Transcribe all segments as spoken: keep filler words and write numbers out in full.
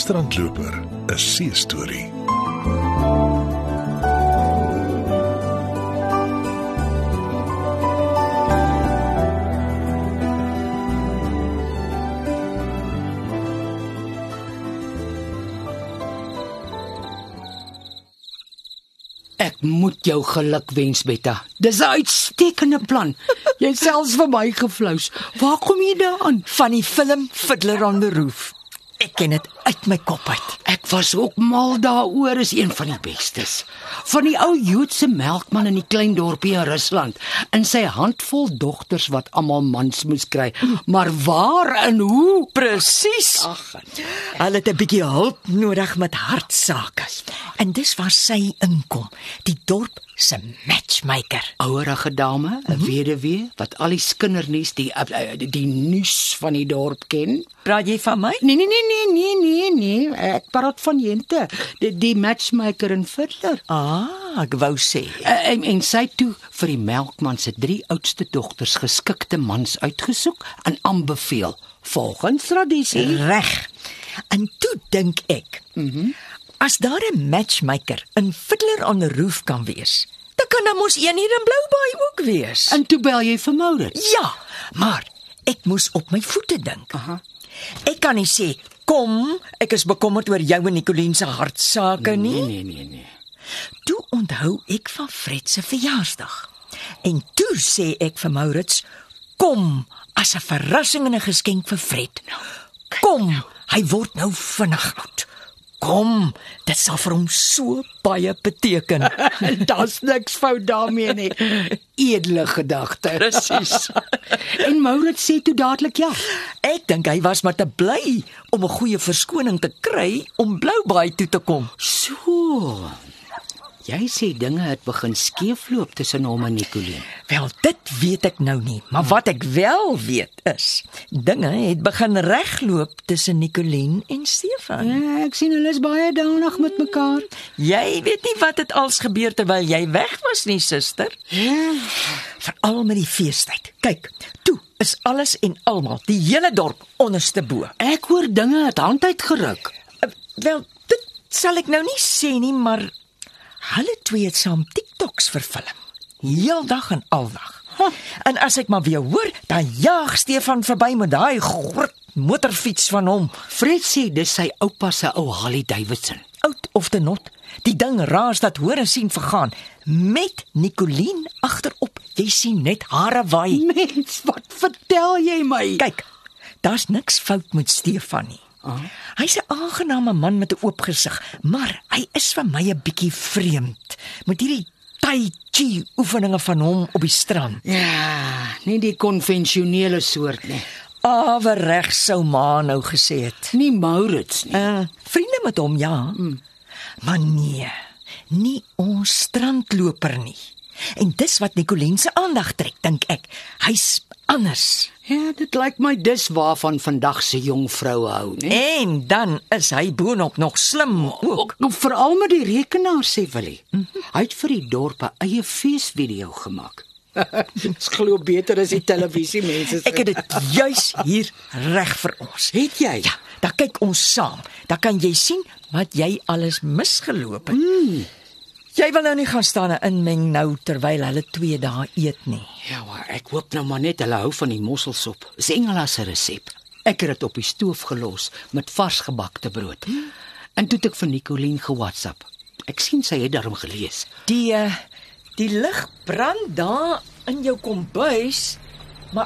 Strandloper, 'n see-storie. Ek moet jou geluk wens, Betta. Dis 'n uitstekende plan. Jy het selfs vir my geflous. Waar kom jy daaraan? Van die film Fiddler on the Roof. Ek ken dit uit my kop uit. Ek was ook mal daaroor, is een van die bestes. Van die ou Joodse melkman in die klein dorpie in Rusland, en sy handvol dogters wat almal mans moes kry. Maar waar en hoe? Presies. Ag, Hulle het 'n bietjie hulp nodig met hartsake. En dis waar sy inkom, die dorp se matchmaker. ouerige dame, 'n weduwee wat al die skindernuus, die die, die nuus van die dorp ken. Praat jy van my? Nee nee nee nee nee nee nee, ek praat van Jente, die, die matchmaker en fiddler. Ah, ek wou sê. En, en sy het toe vir die melkman se drie oudste dogters geskikte mans uitgesoek en aanbeveel volgens tradisie. Reg. En toe dink ek, Mhm. as daar 'n matchmaker in Fiddler on the Roof kan wees, dan kan daar mos een hier in Bloubaai ook wees. En toe bel jy vir Maurits. Ja, maar ek moes op my voete dink. Aha. Ek kan nie sê, kom, ek is bekommerd oor jou en Nicoline se hartsake nie. Nee nee nee nee. Toe onthou ek van Fred se verjaarsdag. En toe sê ek vir Maurits, kom, as 'n verrassing en 'n geskenk vir Fred. Kom, hy word nou vinnig oud. Kom, dit sal vir hom so baie beteken. Daar's niks fout daarmee nie. Edele gedagte. Presies. En Maurits sê toe dadelik ja. Ek dink hy was maar te bly om 'n goeie verskoning te kry om Bloubaai toe te kom. So. Jy sê dinge het begin skeefloop tussen hom en Nicoline. Wel, dit weet ek nou nie, maar wat ek wel weet is, dinge het begin regloop tussen Nicoline en Stefan. Ja, ek sien hulle is baie danig met mekaar. Jy weet nie wat het als gebeur terwyl jy weg was nie, suster. Ja. Veral met die feestyd. Kyk, toe is alles en almal, die hele dorp onderste bo. Ek hoor dinge het hand uitgeruk. Uh, wel, dit sal ek nou nie sê nie, maar hulle twee het saam TikToks verfilm. Heeldag en aldag. Huh. En as ek maar weer hoor, dan jaag Stefan verby met daai groot motorfiets van hom. Fred sê dis sy oupa se ou Harley Davidson. Oud of te not, die ding raas dat hoor en sien vergaan. Met Nicoline agterop, jy sien net hare waai. Mens, wat vertel jy my? Kyk, daar's niks fout met Stefan nie. Ah. Hy's 'n aangename man met 'n oop gesig, maar hy is vir my 'n bietjie vreemd met hierdie tai chi oefeninge van hom op die strand. Ja, nie die konvensionele soort nie. Awerreg sou ma nou gesê het. Nie Maurits nie. Uh, vriende met hom, ja. Mm. Maar nee, nie ons strandloper nie. En dis wat Nicoline se aandag trek, dink ek. Hy's anders. Ja, dit lyk my dis waarvan vandag se jong vroue hou, né? En dan is hy boonop nog slim ook. Ook veral met die rekenaar, sê Willie. Mm-hmm. Hy het vir die dorp 'n eie feesvideo gemaak. Dis glo beter as die televisie mense. Ek het dit juis hier reg vir ons. Het jy? Ja, dan kyk ons saam. Dan kan jy sien wat jy alles misgeloop het. Mm. Jy wil nou nie gaan staan en inmeng nou terwyl hulle twee dae eet nie. Ja, maar ek hoop nou maar net hulle hou van die mosselsop. Dis Engela se resep. Ek het dit op die stoof gelos met vars gebakte brood. Hmm. En toe het ek vir Nicoline ge-WhatsApp. Ek sien sy het daarom gelees. Die uh, die lig brand daar in jou kombuis, maar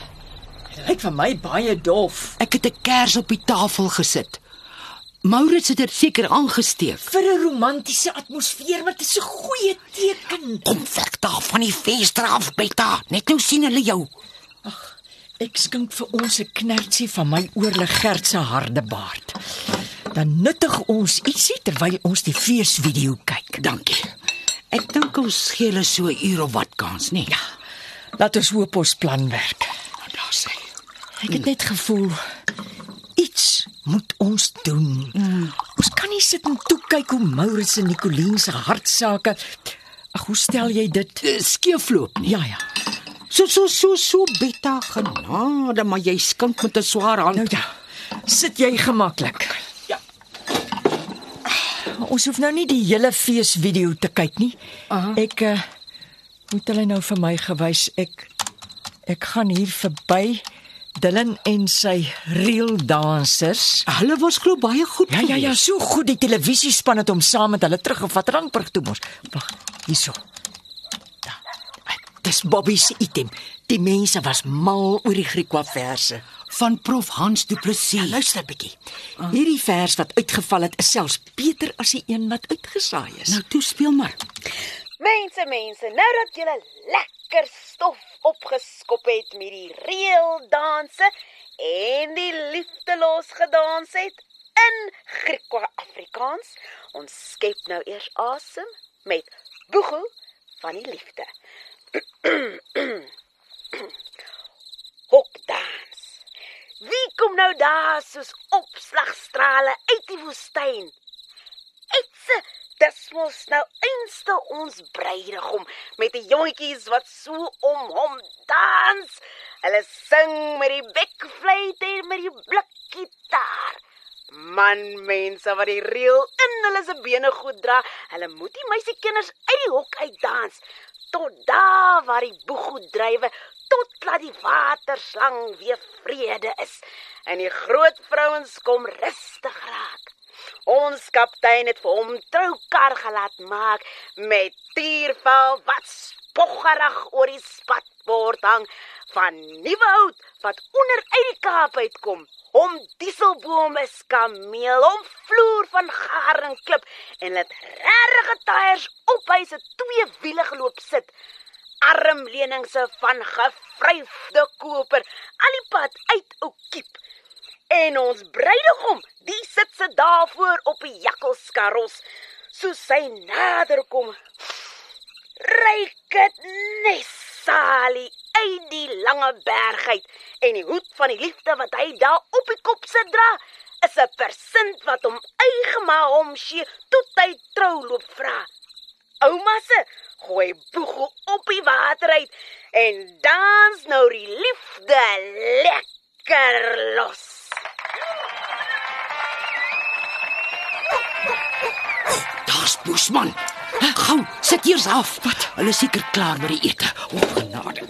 dit lyk vir my baie dof. Ek het 'n kers op die tafel gesit. Maurits het dit seker aangesteek. Vir 'n romantiese atmosfeer, maar dit is 'n goeie teken. Kom weg daar van die venster af, Betta. Net nou sien hulle jou. Ag, ek skink vir ons 'n knertsie van my oorlig Gert se harde baard. Dan nuttig ons ietsie terwyl ons die feesvideo kyk. Dankie. Ek dink ons gee hulle so 'n uur of wat kans, nee. Ja, laat ons hoop ons plan werk. Nou, daar sê. Ek het net gevoel iets moet ons doen. Mm. Ons kan nie sit en toe kyk hoe Maurits en Nicoline se hartsake. Ag, hoe stel jy dit? Uh, skeefloop nie. Ja ja. So so so so Betta, genade, maar jy skink met 'n swaar hand. Nou ja. Sit jy gemaklik. Ja. ons hoef nou nie die hele feesvideo te kyk nie. Aha. Ek uh, moet hulle nou vir my gewys. Ek ek gaan hier verby Dylan en sy real dansers. Hulle was glo baie goed. Ja, ja, ja, geweest. so goed die televisiespan het hom saam met hulle teruggevat Randburg toe mos. Wag, hierso. Daar. Dis Bobby se item. Die mense was mal oor die Griekwa verse. Van Prof Hans Du Plessis. Ja, luister 'n bietjie. Hierdie vers wat uitgeval het is selfs beter as die een wat uitgesaai is. Nou toe speel maar. Mense, mense, nou dat julle lekker stof opgeskop het met die reël danse en die liefdeloos gedans het in Griekwa Afrikaans, ons skep nou eers asem met boegoe van die liefde. Hokdans. Wie kom nou daar soos opslagstrale uit die woestyn? Etse, dis mos nou einste ons bruidegom met die jongetjies wat so om hom dans. Hulle sing met die bekfluit en met die blikgitaar. Man, mense wat die reël in hulle se bene goed dra, hulle moet die meisiekinders uit die hok uitdans. Tot daar waar die boegoed drywe, tot laat die waterslang weer vrede is. En die groot vrouens kom rustig raak. Ons kaptein het vir hom troukar gelaat maak met tiervel wat spoggerig oor die spatbord hang, van nuwe hout wat onder uit die Kaap uitkom. Om dieselbome skameel, om vloer van garingklip en let regte tyres op hy se twee wiele geloop sit. Armleningse van gevryfde koper, al die pad uit ou kiep. En ons bruidegom, die sit se daarvoor op die jakkelskaros, soos sy nader kom. Ryk het nes salie uit die lange berg uit, en die hoed van die liefde wat hy daar op die kop sit dra, is 'n persint wat hom eigema omsee tot hy trou loop vra. Ouma se gooi boegoe op die water uit en dans nou die liefde lekker los. Daar's Boesman. Gou, sit eers af. Wat? Hulle is seker klaar met die ete. O, genade.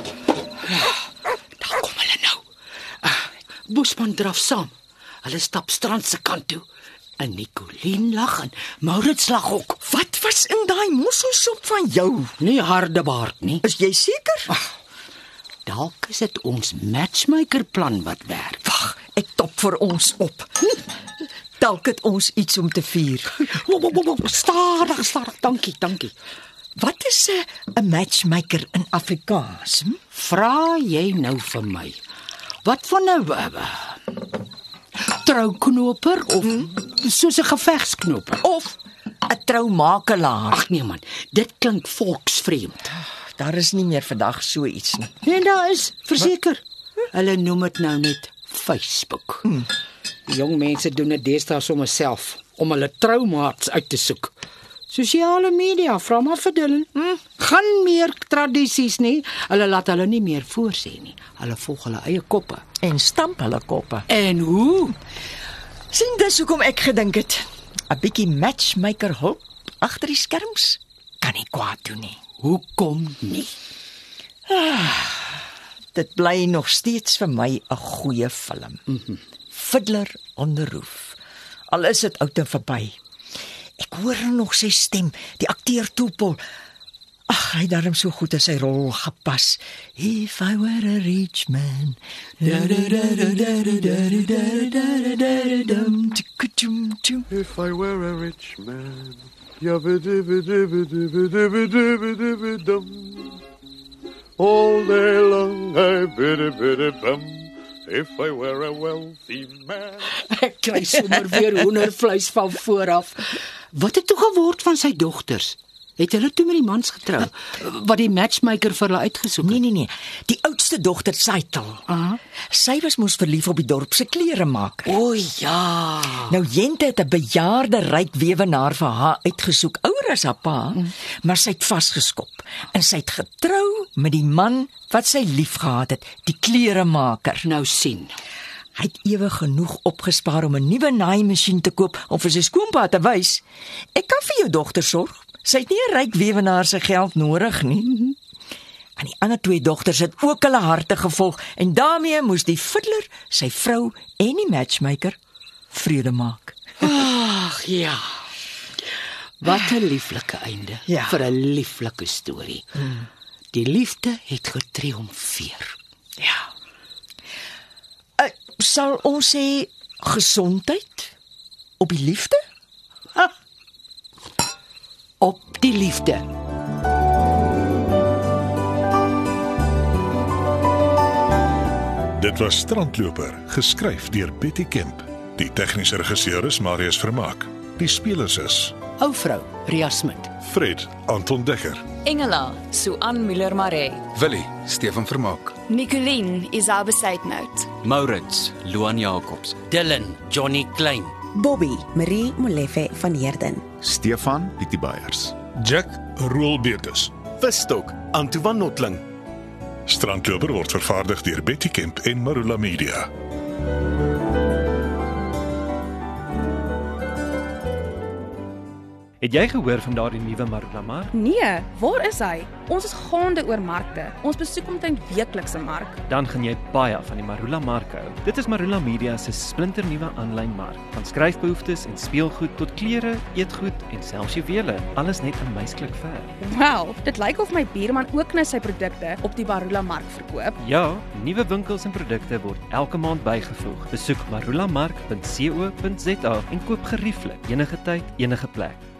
Daar kom hulle nou. Uh, Boesman draf saam. Hulle stap strand se kant toe. En Nicolien lag en Maurits lag ook. Wat was in daai mosselsop van jou? Nie harde baard nie. Is jy seker? Ach, dalk is dit ons matchmaker plan wat werk. Wag, ek top vir ons op. Dalk het ons iets om te vier. Stadig, stadig. Dankie, dankie. Wat is 'n 'n matchmaker in Afrikaans? Hm? Vra jy nou vir my? Wat van 'n uh, trouknoper of hmm? soos 'n gevegsknoper Of 'n troumakelaar? Ag nee man, dit klink volksvreemd. Daar is nie meer vandag so iets nie. En daar is, verseker. Hulle noem dit nou net Facebook. Hmm. Die jong mense doen dit deesdae sommer self om hulle troumaats uit te soek. Sosiale media, vra maar vir Dylan. Hmm. Gaan meer tradisies nie. Hulle laat hulle nie meer voorsê nie. Hulle volg hulle eie koppe. En stamp hulle koppe. En hoe? Sien dis hoekom ek gedink het. 'n Bietjie matchmaker hulp agter die skerms kan nie kwaad doen nie. Hoekom nie? Ah, dit bly nog steeds vir my 'n goeie film. Mm-hmm. Fiddler on the Roof. Al is dit oud en verby. Ek hoor nog sy stem, die akteur Toepel. Ag, hy het darm so goed in sy rol gepas. If I were a rich man. If I were a rich man. All day long I biddy biddy bum. If I were a wealthy man. Ek kry sommer weer hoendervleis van vooraf. Wat het toe geword van sy dogters? Het hulle toe met die mans getrou wat die matchmaker vir hulle uitgesoek het? Nee nee nee, die oudste dogter Saitel. Aha. Sy was mos verlief op die dorp se kleremaker. O ja. Nou Jente het 'n bejaarde ryk weewenaar vir haar uitgesoek, ouer as haar pa, mm. maar sy het vasgeskop en sy het getrou met die man wat sy liefgehad het, die kleremaker. Nou sien. Hy het ewig genoeg opgespaar om 'n nuwe naaimasjien te koop om vir sy skoonpa te wys. Ek kan vir jou dogter sorg. Sy het nie 'n ryk weewenaar se geld nodig nie. Mm-hmm. En die ander twee dogters het ook hulle harte gevolg en daarmee moes die fiddler, sy vrou en die matchmaker vrede maak. Ag ja. Wat 'n lieflike einde Ja. vir 'n lieflike storie. Hmm. Die liefde het getriomfeer. Ja. Uh, sal ons sê gesondheid op die liefde? Op die liefde. Dit was Strandloper, geskryf deur Betty Kemp. Die tegniese regisseur is Marius Vermaak. Die spelers is Ou vrou, Ria Smit. Fred Anton Dekker, Engela, Suan Müller-Maree. Willie, Stefan Vermaak. Nicoline, Isabel Seidnout. Maurits, Luan Jacobs. Dylan, Johnny Klein. Bobby, Marie Molefe van Heerden. Stefan Pietie Beyers. Jack Roel Bekus. Visstok, Antoine Notling. Strandloper word vervaardig deur Betty Kemp en Marula Media. Het jy gehoor van daardie nuwe Marula mark? Nee, waar is hy? Ons is gaande oor markte. Ons besoek omtrent weeklikse mark. Dan gaan jy baie van die Marula mark hou. Dit is Marula Media se splinternuwe aanlyn mark. Van skryfbehoeftes en speelgoed tot klere, eetgoed en selfs juwele, alles net in meisklik ver. Wel, dit lyk of my buurman ook nou sy produkte op die Marula mark verkoop. Ja, nuwe winkels en produkte word elke maand bygevoeg. Besoek marulamark punt co punt za en koop gerieflik enige tyd, enige plek.